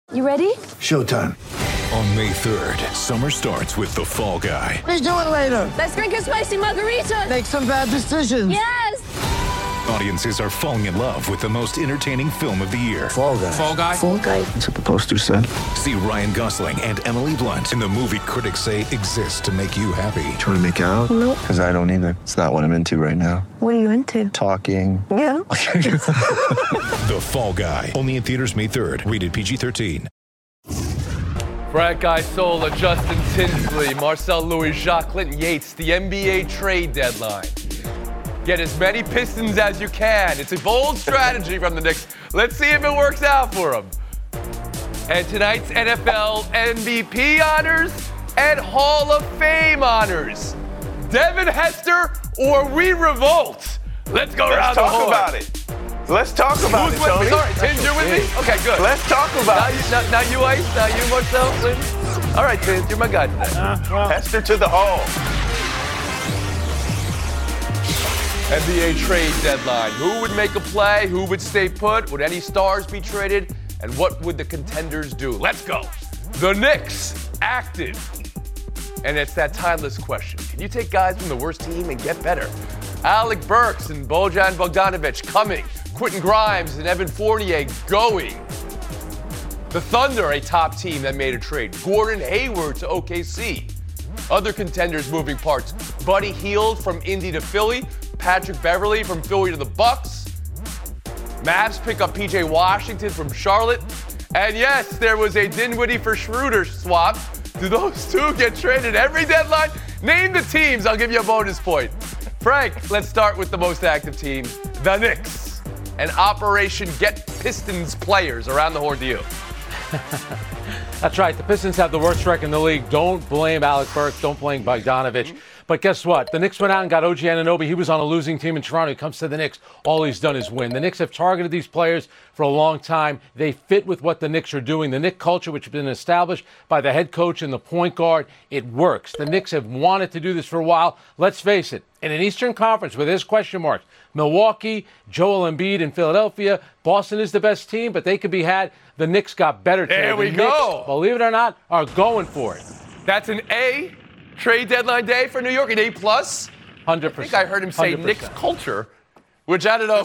You ready? Showtime. On May 3rd, summer starts with The Fall Guy. Let's do it later. Let's drink a spicy margarita. Make some bad decisions. Yes! Audiences are falling in love with the most entertaining film of the year. Fall Guy. Fall Guy? Fall guy. That's what the poster said. See Ryan Gosling and Emily Blunt in the movie critics say exists to make you happy. Trying to make it out? Nope. Because I don't either. It's not what I'm into right now. What are you into? Talking. Yeah. The Fall Guy. Only in theaters May 3rd. Rated PG-13. Frank Isola, Justin Tinsley, Marcel Louis, Jacques Clinton Yates, the NBA trade deadline. Get as many Pistons as you can. It's a bold strategy from the Knicks. Let's see if it works out for them. And tonight's NFL MVP honors and Hall of Fame honors. Devin Hester or we revolt? Let's go around the horn. Let's talk about it, Tony. Sorry, Tim, you're with me? Okay, good. Let's talk about it. Now you, Ice. Now you, Marcel. All right, Tim, you're my guy today. Hester to the hall. NBA trade deadline. Who would make a play? Who would stay put? Would any stars be traded? And what would the contenders do? Let's go. The Knicks, active. And it's that timeless question. Can you take guys from the worst team and get better? Alec Burks and Bojan Bogdanovic coming. Quentin Grimes and Evan Fournier going. The Thunder, a top team that made a trade. Gordon Hayward to OKC. Other contenders moving parts. Buddy Hield from Indy to Philly. Patrick Beverly from Philly to the Bucks. Mavs pick up PJ Washington from Charlotte. And yes, there was a Dinwiddie for Schroeder swap. Do those two get traded every deadline? Name the teams, I'll give you a bonus point. Frank, let's start with the most active team, the Knicks. And Operation Get Pistons players around the horn to you. That's right. The Pistons have the worst record in the league. Don't blame Alec Burks. Don't blame Bogdanovic. But guess what? The Knicks went out and got OG Anunoby. He was on a losing team in Toronto. He comes to the Knicks. All he's done is win. The Knicks have targeted these players for a long time. They fit with what the Knicks are doing. The Knicks culture, which has been established by the head coach and the point guard, it works. The Knicks have wanted to do this for a while. Let's face it. In an Eastern Conference where there's question marks, Milwaukee, Joel Embiid in Philadelphia, Boston is the best team, but they could be had. The Knicks got better today. There we the go. Knicks, believe it or not, are going for it. That's an A trade deadline day for New York, an A+. 100%. I think I heard him say 100%. Knicks culture, which I don't know.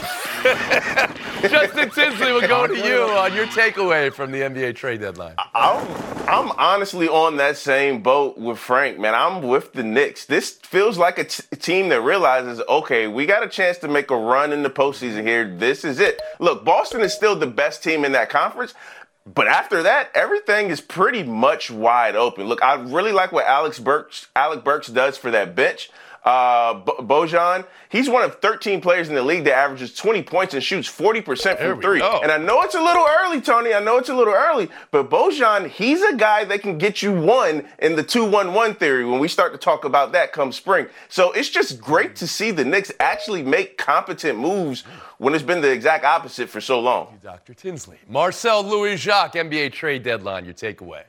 Justin Tinsley will go to you on your takeaway from the NBA trade deadline. I'm honestly on that same boat with Frank, man. I'm with the Knicks. This feels like a team that realizes, okay, we got a chance to make a run in the postseason here. This is it. Look, Boston is still the best team in that conference. But after that, everything is pretty much wide open. Look, I really like what Alec Burks does for that bench. Bojan, he's one of 13 players in the league that averages 20 points and shoots 40% from three. And I know it's a little early, Tony. I know it's a little early. But Bojan, he's a guy that can get you one in the 2-1-1 theory when we start to talk about that come spring. So it's just great to see the Knicks actually make competent moves when it's been the exact opposite for so long. Dr. Tinsley. Marcel Louis Jacques, NBA trade deadline, your takeaway.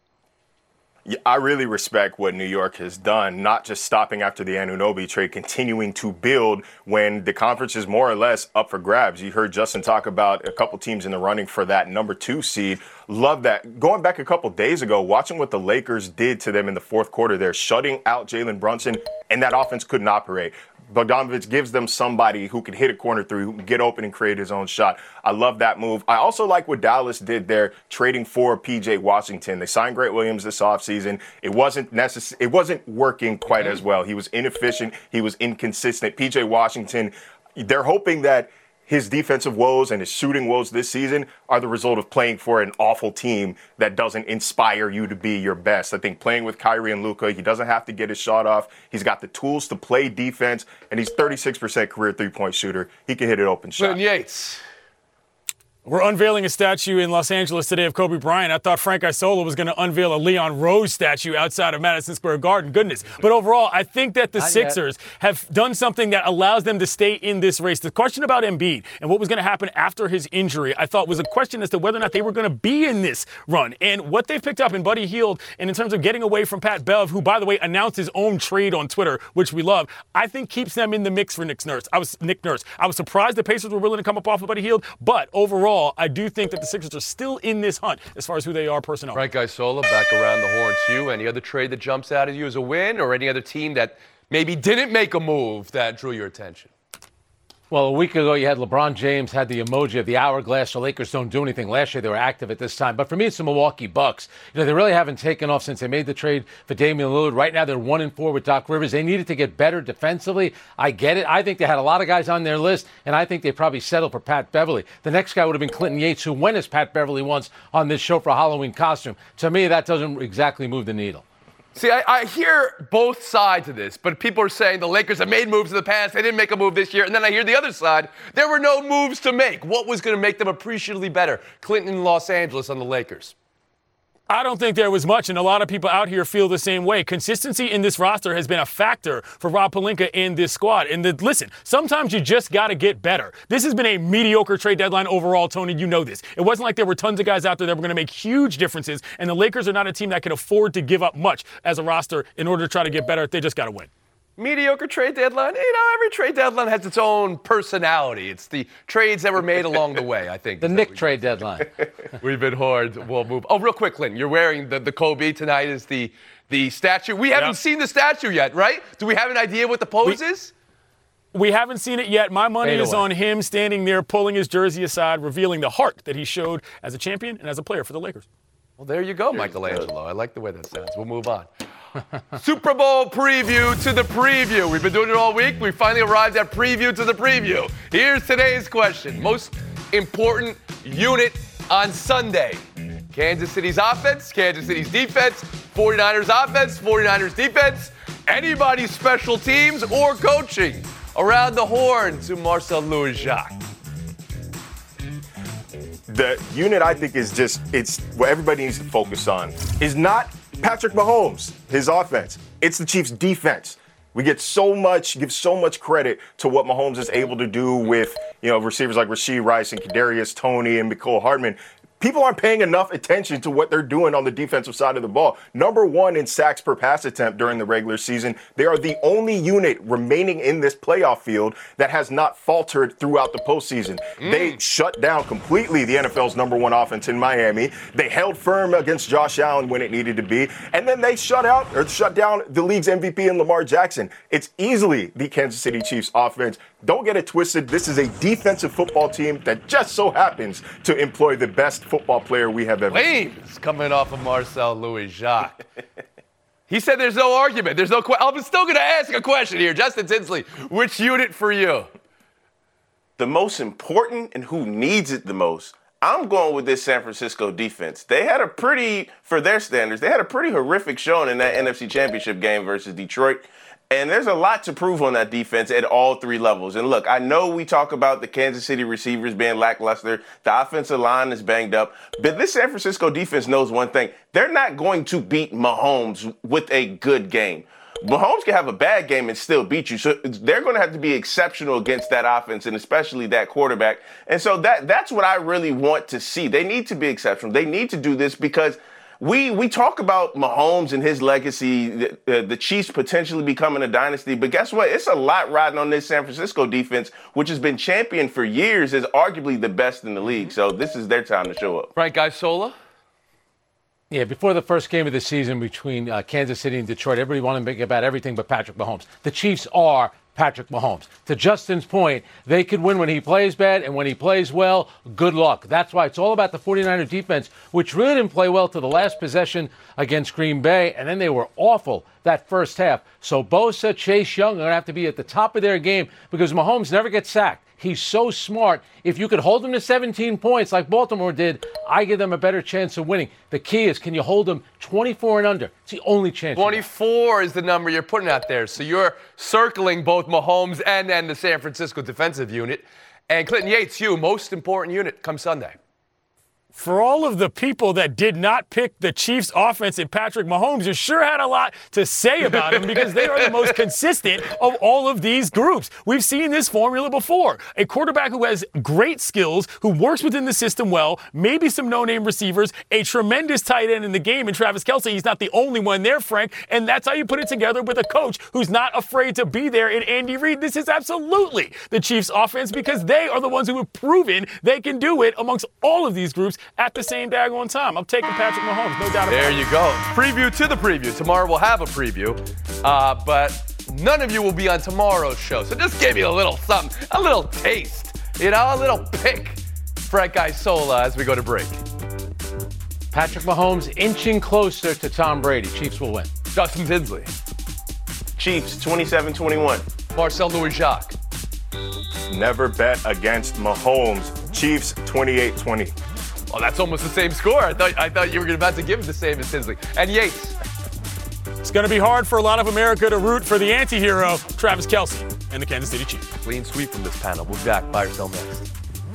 I really respect what New York has done, not just stopping after the Anunoby trade, continuing to build when the conference is more or less up for grabs. You heard Justin talk about a couple teams in the running for that number 2 seed. Love that. Going back a couple days ago, watching what the Lakers did to them in the fourth quarter, they're shutting out Jalen Brunson, and that offense couldn't operate. Bogdanovic gives them somebody who can hit a corner three, who can get open and create his own shot. I love that move. I also like what Dallas did there, trading for P.J. Washington. They signed Grant Williams this offseason. It wasn't working quite as well. He was inefficient. He was inconsistent. P.J. Washington, they're hoping that his defensive woes and his shooting woes this season are the result of playing for an awful team that doesn't inspire you to be your best. I think playing with Kyrie and Luka, he doesn't have to get his shot off. He's got the tools to play defense, and he's 36% career three-point shooter. He can hit an open shot. Clinton Yates. We're unveiling a statue in Los Angeles today of Kobe Bryant. I thought Frank Isola was going to unveil a Leon Rose statue outside of Madison Square Garden. Goodness. But overall, I think that the Sixers have done something that allows them to stay in this race. The question about Embiid and what was going to happen after his injury, I thought was a question as to whether or not they were going to be in this run. And what they've picked up in Buddy Hield and in terms of getting away from Pat Bev, who, by the way, announced his own trade on Twitter, which we love, I think keeps them in the mix for Nick Nurse. I was surprised the Pacers were willing to come up off of Buddy Hield, but overall, overall, I do think that the Sixers are still in this hunt as far as who they are personnel. Frank Isola, back around the horn to you. Any other trade that jumps out at you as a win, or any other team that maybe didn't make a move that drew your attention? Well, a week ago, you had LeBron James had the emoji of the hourglass. The Lakers don't do anything. Last year, they were active at this time. But for me, it's the Milwaukee Bucks. They really haven't taken off since they made the trade for Damian Lillard. Right now, they're 1-4 with Doc Rivers. They needed to get better defensively. I get it. I think they had a lot of guys on their list, and I think they probably settled for Pat Beverly. The next guy would have been Clinton Yates, who went as Pat Beverly once on this show for a Halloween costume. To me, that doesn't exactly move the needle. See, I hear both sides of this, but people are saying the Lakers have made moves in the past. They didn't make a move this year. And then I hear the other side. There were no moves to make. What was going to make them appreciably better? Clinton in Los Angeles on the Lakers. I don't think there was much, and a lot of people out here feel the same way. Consistency in this roster has been a factor for Rob Pelinka and this squad. And listen, sometimes you just got to get better. This has been a mediocre trade deadline overall, Tony. You know this. It wasn't like there were tons of guys out there that were going to make huge differences, and the Lakers are not a team that can afford to give up much as a roster in order to try to get better. They just got to win. Mediocre trade deadline. Every trade deadline has its own personality. It's the trades that were made along the way, I think. The Knick trade deadline. We've been hard. We'll move. Oh, real quick, Lynn. You're wearing the Kobe tonight is the statue. We haven't seen the statue yet, right? Do we have an idea what the pose is? We haven't seen it yet. My money is on him standing there, pulling his jersey aside, revealing the heart that he showed as a champion and as a player for the Lakers. Well, there you go, Michelangelo. I like the way that sounds. We'll move on. Super Bowl preview to the preview. We've been doing it all week. We finally arrived at preview to the preview. Here's today's question. Most important unit on Sunday. Kansas City's offense, Kansas City's defense, 49ers offense, 49ers defense, anybody's special teams or coaching. Around the horn to Marcel Louis-Jacques. The unit I think is it's what everybody needs to focus on is not Patrick Mahomes, his offense. It's the Chiefs' defense. We give so much credit to what Mahomes is able to do with, receivers like Rashee Rice and Kadarius Toney and Mecole Hardman. People aren't paying enough attention to what they're doing on the defensive side of the ball. Number 1 in sacks per pass attempt during the regular season. They are the only unit remaining in this playoff field that has not faltered throughout the postseason. They shut down completely the NFL's number 1 offense in Miami. They held firm against Josh Allen when it needed to be. And then they shut down the league's MVP in Lamar Jackson. It's easily the Kansas City Chiefs offense. Don't get it twisted. This is a defensive football team that just so happens to employ the best football player we have ever seen. It's coming off of Marcel Louis-Jacques. He said there's no argument. There's no question. I'm still going to ask a question here. Justin Tinsley, which unit for you? The most important and who needs it the most? I'm going with this San Francisco defense. They had for their standards, they had a pretty horrific showing in that NFC Championship game versus Detroit. And there's a lot to prove on that defense at all 3 levels. And look, I know we talk about the Kansas City receivers being lackluster. The offensive line is banged up. But this San Francisco defense knows one thing. They're not going to beat Mahomes with a good game. Mahomes can have a bad game and still beat you. So they're going to have to be exceptional against that offense and especially that quarterback. And so that's what I really want to see. They need to be exceptional. They need to do this because we talk about Mahomes and his legacy, the Chiefs potentially becoming a dynasty, but guess what? It's a lot riding on this San Francisco defense, which has been championed for years as arguably the best in the league. So this is their time to show up. Frank Isola? Yeah, before the first game of the season between Kansas City and Detroit, everybody wanted to make about everything but Patrick Mahomes. The Chiefs are Patrick Mahomes. To Justin's point, they could win when he plays bad, and when he plays well, good luck. That's why it's all about the 49ers defense, which really didn't play well to the last possession against Green Bay, and then they were awful that first half. So Bosa, Chase Young are going to have to be at the top of their game because Mahomes never gets sacked. He's so smart. If you could hold him to 17 points like Baltimore did, I give them a better chance of winning. The key is, can you hold them 24 and under? It's the only chance. 24 is the number you're putting out there. So you're circling both Mahomes and the San Francisco defensive unit. And Clinton Yates, most important unit come Sunday. For all of the people that did not pick the Chiefs offense and Patrick Mahomes, you sure had a lot to say about him because they are the most consistent of all of these groups. We've seen this formula before. A quarterback who has great skills, who works within the system well, maybe some no-name receivers, a tremendous tight end in the game in Travis Kelce. He's not the only one there, Frank, and that's how you put it together with a coach who's not afraid to be there in Andy Reid. This is absolutely the Chiefs offense because they are the ones who have proven they can do it amongst all of these groups at the same daggone time. I'm taking Patrick Mahomes, no doubt about it. There you go. Preview to the preview. Tomorrow we'll have a preview, but none of you will be on tomorrow's show. So just give you a little something, a little taste, a little pick. Frank Isola as we go to break. Patrick Mahomes inching closer to Tom Brady. Chiefs will win. Justin Tinsley. Chiefs 27-21. Marcel Louis-Jacques. Never bet against Mahomes. Chiefs 28-20. Oh, that's almost the same score. I thought you were about to give it the same as Tinsley. And Yates. It's going to be hard for a lot of America to root for the anti-hero, Travis Kelce, and the Kansas City Chiefs. Clean sweep from this panel. We'll be back. Buy or sell next.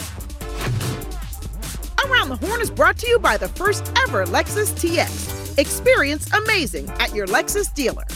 Around the Horn is brought to you by the first ever Lexus TX. Experience amazing at your Lexus dealer.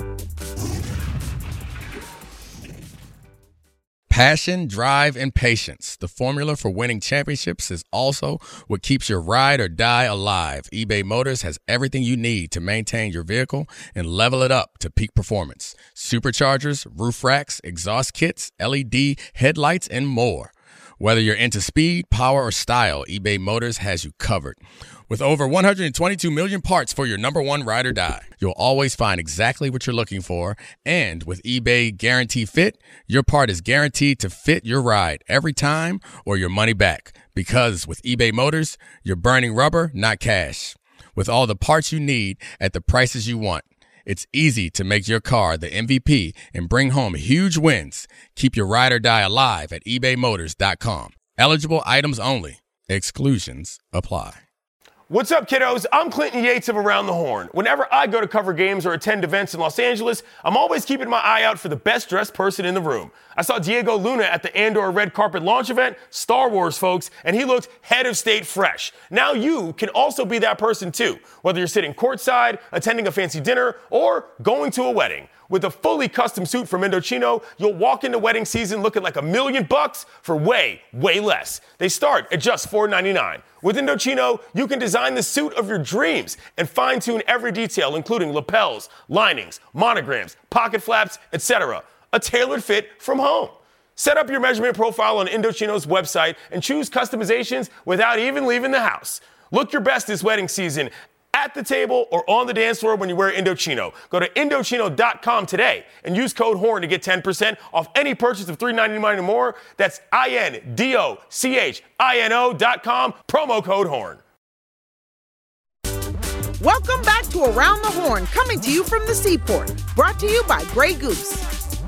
Passion, drive, and patience. The formula for winning championships is also what keeps your ride or die alive. eBay Motors has everything you need to maintain your vehicle and level it up to peak performance. Superchargers, roof racks, exhaust kits, LED headlights, and more. Whether you're into speed, power, or style, eBay Motors has you covered. With over 122 million parts for your number one ride or die, you'll always find exactly what you're looking for. And with eBay Guarantee Fit, your part is guaranteed to fit your ride every time or your money back. Because with eBay Motors, you're burning rubber, not cash. With all the parts you need at the prices you want, it's easy to make your car the MVP and bring home huge wins. Keep your ride or die alive at ebaymotors.com. Eligible items only. Exclusions apply. What's up, kiddos? I'm Clinton Yates of Around the Horn. Whenever I go to cover games or attend events in Los Angeles, I'm always keeping my eye out for the best-dressed person in the room. I saw Diego Luna at the Andor Red Carpet launch event, Star Wars, folks, and he looked head of state fresh. Now you can also be that person, too, whether you're sitting courtside, attending a fancy dinner, or going to a wedding. With a fully custom suit from Indochino, you'll walk into wedding season looking like $1 million for way, way less. They start at just $4.99. With Indochino, you can design the suit of your dreams and fine-tune every detail, including lapels, linings, monograms, pocket flaps, etc. A tailored fit from home. Set up your measurement profile on Indochino's website and choose customizations without even leaving the house. Look your best this wedding season at the table or on the dance floor when you wear Indochino. Go to Indochino.com today and use code HORN to get 10% off any purchase of $3.99 or more. That's INDOCHINO.com, promo code HORN. Welcome back to Around the Horn, coming to you from the Seaport. Brought to you by Grey Goose.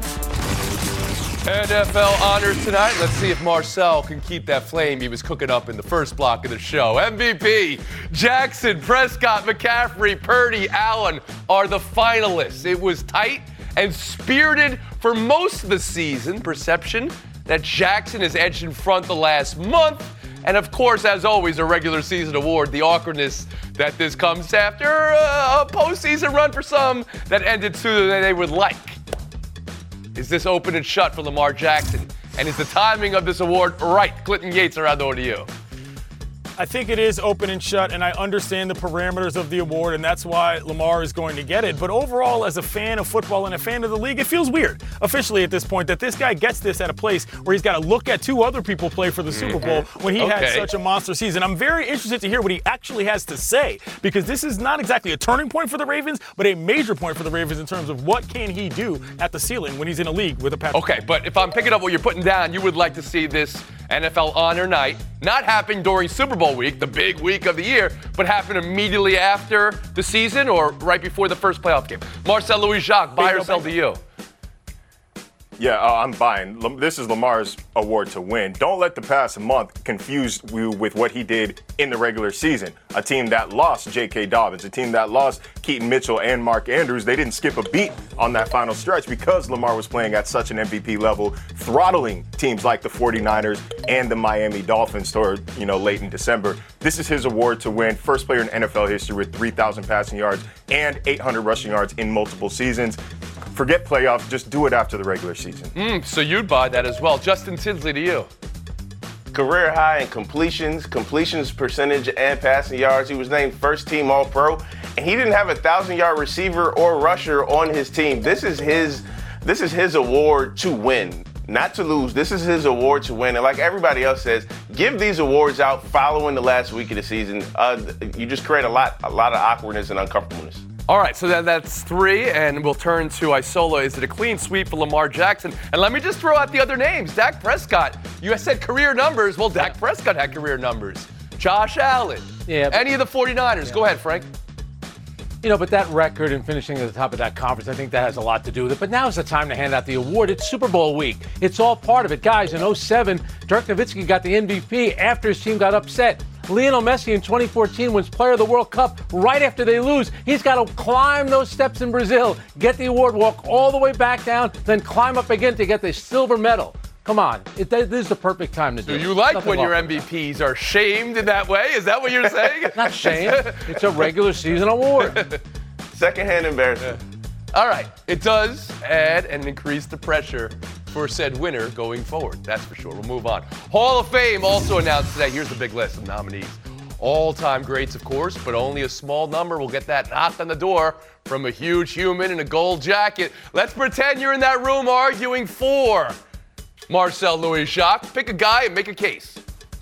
NFL honors tonight. Let's see if Marcel can keep that flame he was cooking up in the first block of the show. MVP, Jackson, Prescott, McCaffrey, Purdy, Allen are the finalists. It was tight and spirited for most of the season. Perception that Jackson has edged in front the last month. And of course, as always, a regular season award, the awkwardness that this comes after a postseason run for some that ended sooner than they would like. Is this open and shut for Lamar Jackson? And is the timing of this award right? Clinton Yates, around over to you. I think it is open and shut, and I understand the parameters of the award, and that's why Lamar is going to get it. But overall, as a fan of football and a fan of the league, it feels weird, officially at this point, that this guy gets this at a place where he's got to look at two other people play for the Super Bowl when he had such a monster season. I'm very interested to hear what he actually has to say, because this is not exactly a turning point for the Ravens, but a major point for the Ravens in terms of what can he do at the ceiling when he's in a league with a Patrick. Okay, but if I'm picking up what you're putting down, you would like to see this NFL honor night not happen during Super Bowl week, the big week of the year, but happen immediately after the season or right before the first playoff game. Marcel Louis-Jacques, buy or sell to you? Yeah, I'm buying. This is Lamar's award to win. Don't let the past month confuse you with what he did in the regular season. A team that lost J.K. Dobbins, a team that lost Keaton Mitchell and Mark Andrews. They didn't skip a beat on that final stretch because Lamar was playing at such an MVP level, throttling teams like the 49ers and the Miami Dolphins toward, late in December. This is his award to win. First player in NFL history with 3,000 passing yards and 800 rushing yards in multiple seasons. Forget playoffs, just do it after the regular season. So you'd buy that as well. Justin Tinsley, to you. Career high in completions percentage, and passing yards. He was named first team All-Pro, and he didn't have a 1,000-yard receiver or rusher on his team. This is his award to win, not to lose. This is his award to win. And like everybody else says, give these awards out following the last week of the season. You just create a lot of awkwardness and uncomfortableness. All right, so that's 3, and we'll turn to Isola. Is it a clean sweep for Lamar Jackson? And let me just throw out the other names. Dak Prescott. You said career numbers. Well, Dak Prescott had career numbers. Josh Allen. Yeah. Any of the 49ers. Yeah. Go ahead, Frank. But that record and finishing at the top of that conference, I think that has a lot to do with it. But now is the time to hand out the award. It's Super Bowl week. It's all part of it. Guys, in 2007, Dirk Nowitzki got the MVP after his team got upset. Lionel Messi in 2014 wins Player of the World Cup right after they lose. He's got to climb those steps in Brazil, get the award, walk all the way back down, then climb up again to get the silver medal. Come on. This is the perfect time to do it. Do you like when your MVPs are shamed in that way? Is that what you're saying? Not shamed. It's a regular season award. Secondhand embarrassment. All right. It does add and increase the pressure for said winner going forward. That's for sure. We'll move on. Hall of Fame also announced today. Here's the big list of nominees. All-time greats, of course, but only a small number will get that knocked on the door from a huge human in a gold jacket. Let's pretend you're in that room arguing for Marcel Louis-Jacques. Pick a guy and make a case.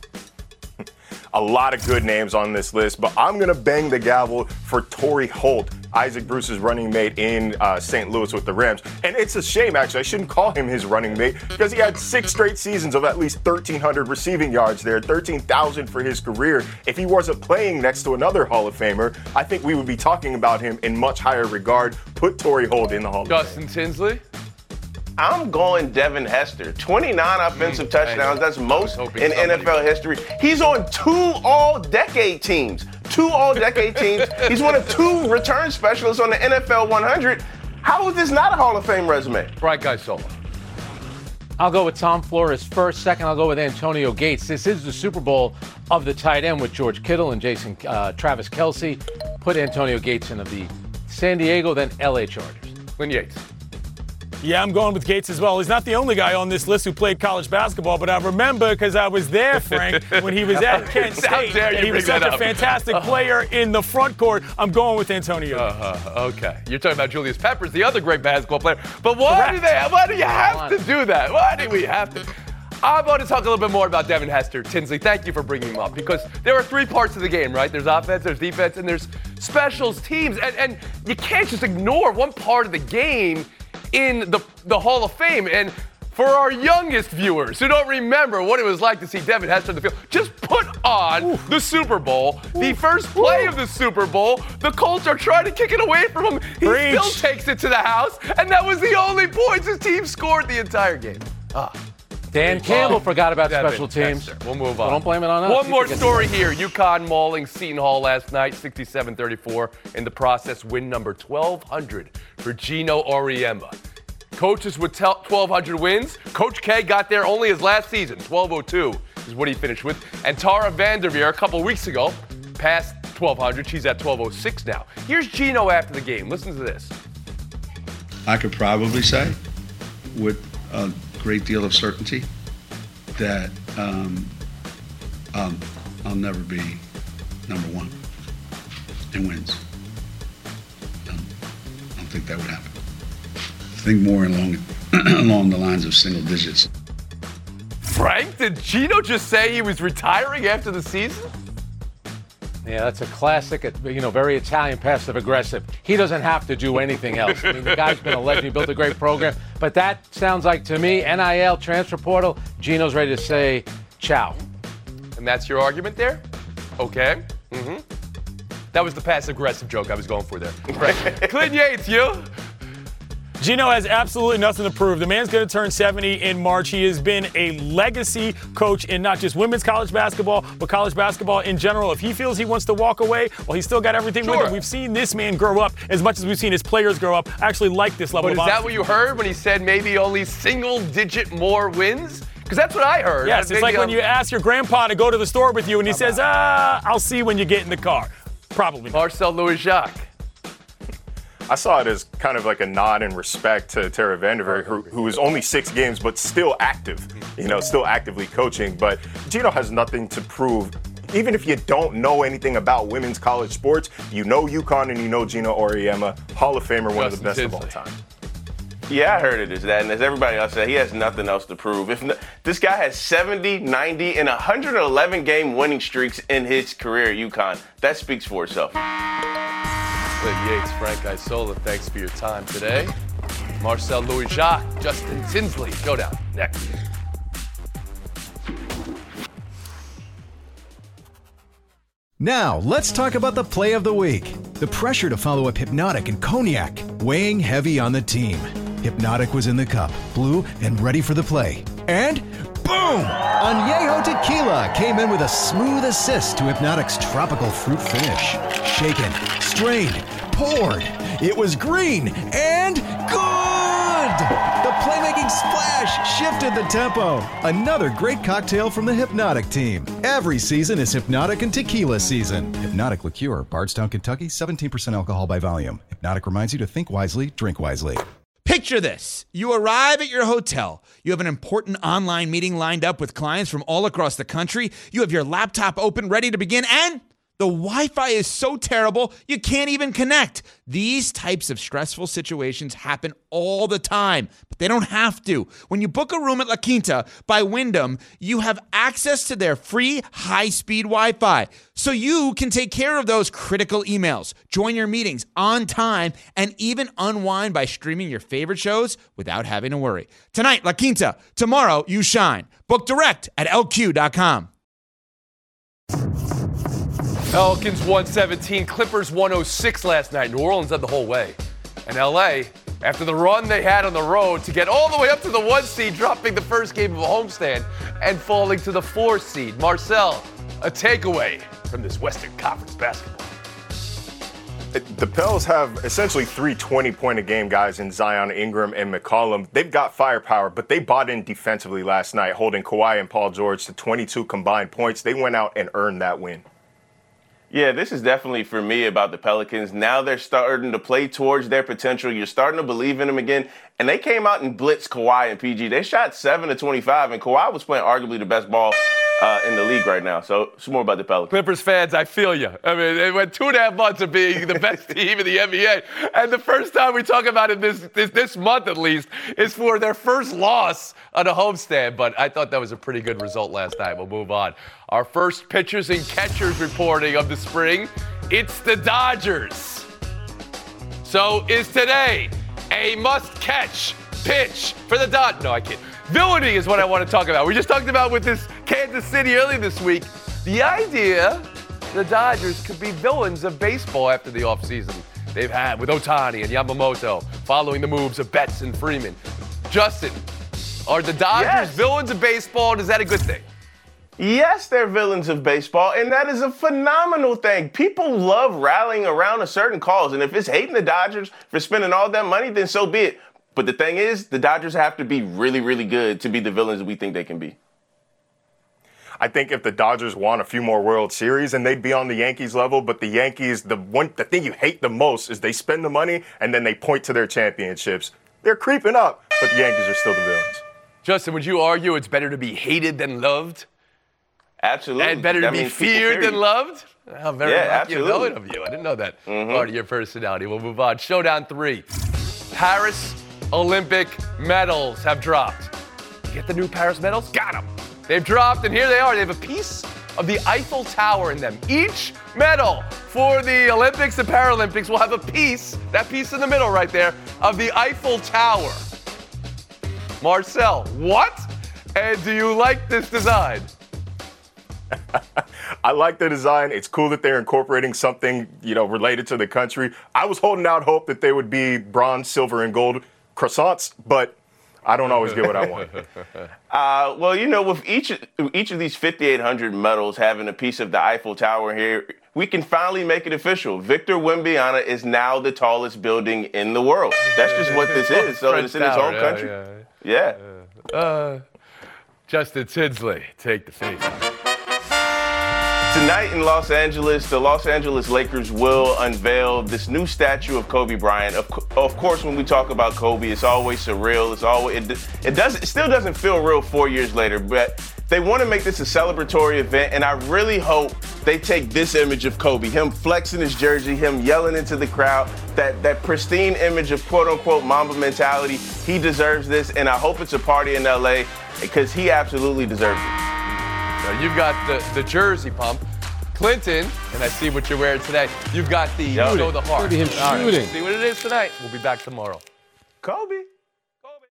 A lot of good names on this list, but I'm going to bang the gavel for Torrey Holt, Isaac Bruce's running mate in St. Louis with the Rams. And it's a shame, actually. I shouldn't call him his running mate because he had 6 straight seasons of at least 1,300 receiving yards there, 13,000 for his career. If he wasn't playing next to another Hall of Famer, I think we would be talking about him in much higher regard. Put Torrey Holt in the Hall of Fame. Justin Tinsley? I'm going Devin Hester. 29 offensive touchdowns. That's most in NFL history. He's on 2 all-decade teams. 2 all-decade teams. He's one of 2 return specialists on the NFL 100. How is this not a Hall of Fame resume? Right guy solo. I'll go with Tom Flores first. Second, I'll go with Antonio Gates. This is the Super Bowl of the tight end with George Kittle and Travis Kelce. Put Antonio Gates in of the San Diego, then L.A. Chargers. Lynn Yates. Yeah, I'm going with Gates as well. He's not the only guy on this list who played college basketball, but I remember because I was there, Frank, when he was at Kent State. And he was such a fantastic player in the front court. I'm going with Antonio. Okay. You're talking about Julius Peppers, the other great basketball player. But why do you have to do that? Why do we have to? I'm going to talk a little bit more about Devin Hester. Tinsley, thank you for bringing him up because there are 3 parts of the game, right? There's offense, there's defense, and there's specials teams. And you can't just ignore one part of the game in the Hall of Fame. And for our youngest viewers who don't remember what it was like to see Devin Hester on the field, just put on the Super Bowl, the first play of the Super Bowl. The Colts are trying to kick it away from him. He still takes it to the house, and that was the only points his team scored the entire game. Dan Campbell forgot about special teams. Hester. We'll move on. So don't blame it on us. One more story here. UConn mauling Seton Hall last night, 67-34. In the process, win number 1,200 for Gino Auriemma. Coaches with 1,200 wins. Coach K got there only his last season. 1,202 is what he finished with. And Tara Vanderveer, a couple weeks ago, passed 1,200. She's at 1,206 now. Here's Gino after the game. Listen to this. I could probably say with a great deal of certainty that I'll never be number 1 in wins. I don't think that would happen. I think more along the lines of single digits. Frank, did Gino just say he was retiring after the season? Yeah, that's a classic, very Italian passive-aggressive. He doesn't have to do anything else. I mean, the guy's been a legend. He built a great program. But that sounds like, to me, NIL, transfer portal, Gino's ready to say ciao. And that's your argument there? Okay. That was the passive-aggressive joke I was going for there. Right. Clint Yates, you? Gino has absolutely nothing to prove. The man's going to turn 70 in March. He has been a legacy coach in not just women's college basketball, but college basketball in general. If he feels he wants to walk away, well, he's still got everything with him. We've seen this man grow up as much as we've seen his players grow up. I actually like this level of honesty. But is that what you heard when he said maybe only single-digit more wins? Because that's what I heard. Yes, it's like when you ask your grandpa to go to the store with you and he says, I'll see when you get in the car. Probably not. Marcel Louis-Jacques. I saw it as kind of like a nod and respect to Tara Vanderveer, who was only 6 games, but still active, still actively coaching. But Gino has nothing to prove. Even if you don't know anything about women's college sports, you know UConn and you know Gino Auriemma, Hall of Famer, one of the best of all time. Yeah, I heard it as that, and as everybody else said, he has nothing else to prove. This guy has 70, 90, and 111 game winning streaks in his career at UConn. That speaks for itself. Clint Yates, Frank Isola, thanks for your time today. Marcel Louis-Jacques, Justin Tinsley, showdown next. Now, let's talk about the play of the week. The pressure to follow up Hypnotic and Cognac, weighing heavy on the team. Hypnotic was in the cup, blue, and ready for the play. And boom! Añejo Tequila came in with a smooth assist to Hypnotic's tropical fruit finish. Shaken, strained, poured. It was green and good! The playmaking splash shifted the tempo. Another great cocktail from the Hypnotic team. Every season is Hypnotic and Tequila season. Hypnotic Liqueur, Bardstown, Kentucky, 17% alcohol by volume. Hypnotic reminds you to think wisely, drink wisely. Picture this. You arrive at your hotel. You have an important online meeting lined up with clients from all across the country. You have your laptop open, ready to begin, and the Wi-Fi is so terrible, you can't even connect. These types of stressful situations happen all the time, but they don't have to. When you book a room at La Quinta by Wyndham, you have access to their free high-speed Wi-Fi, so you can take care of those critical emails, join your meetings on time, and even unwind by streaming your favorite shows without having to worry. Tonight, La Quinta. Tomorrow, you shine. Book direct at LQ.com. Pelicans 117, Clippers 106 last night. New Orleans led the whole way. And LA, after the run they had on the road to get all the way up to the 1 seed, dropping the first game of a homestand and falling to the 4 seed. Marcel, a takeaway from this Western Conference basketball. The Pels have essentially 3 20-point-a-game guys in Zion, Ingram, and McCollum. They've got firepower, but they bought in defensively last night, holding Kawhi and Paul George to 22 combined points. They went out and earned that win. Yeah, this is definitely for me about the Pelicans. Now they're starting to play towards their potential. You're starting to believe in them again. And they came out and blitzed Kawhi and PG. They shot 7 of 25, and Kawhi was playing arguably the best ball in the league right now. So it's more about the Pelicans. Clippers fans, I feel you. I mean, they went 2.5 months of being the best team in the NBA. And the first time we talk about it this month at least is for their first loss on a homestand. But I thought that was a pretty good result last night. We'll move on. Our first pitchers and catchers reporting of the spring, it's the Dodgers. So is today a must-catch pitch for the Dodgers? No, I can't. Villainy is what I want to talk about. We just talked about with this Kansas City early this week. The idea the Dodgers could be villains of baseball after the offseason they've had with Ohtani and Yamamoto, following the moves of Betts and Freeman. Justin, are the Dodgers villains of baseball, and is that a good thing? Yes, they're villains of baseball, and that is a phenomenal thing. People love rallying around a certain cause, and if it's hating the Dodgers for spending all that money, then so be it. But the thing is, the Dodgers have to be really, really good to be the villains we think they can be. I think if the Dodgers won a few more World Series, and they'd be on the Yankees level, but the Yankees, the thing you hate the most is they spend the money and then they point to their championships. They're creeping up, but the Yankees are still the villains. Justin, would you argue it's better to be hated than loved? Absolutely. And better to be feared than loved? How very Machiavellian of you. I didn't know that part of your personality. We'll move on. Showdown 3. Paris Olympic medals have dropped. You get the new Paris medals? Got them. They've dropped, and here they are. They have a piece of the Eiffel Tower in them. Each medal for the Olympics and Paralympics will have a piece, that piece in the middle right there, of the Eiffel Tower. Marcel, what? And do you like this design? I like the design. It's cool that they're incorporating something, related to the country. I was holding out hope that they would be bronze, silver, and gold. croissants, but I don't always get what I want. Well, you know, with each of these 5,800 medals having a piece of the Eiffel Tower here, we can finally make it official. Victor Wembanyama is now the tallest building in the world. That's just what this is. So it's in his own country. Yeah. Justin Tinsley, take the face. Tonight in Los Angeles, the Los Angeles Lakers will unveil this new statue of Kobe Bryant. Of course, when we talk about Kobe, it's always surreal. It still doesn't feel real 4 years later, but they want to make this a celebratory event, and I really hope they take this image of Kobe, him flexing his jersey, him yelling into the crowd, that pristine image of quote-unquote Mamba mentality. He deserves this, and I hope it's a party in L.A. because he absolutely deserves it. Now you've got the jersey pump. Clinton, and I see what you're wearing today. You've got the show the heart. Look at him shooting. See what it is tonight. We'll be back tomorrow. Kobe.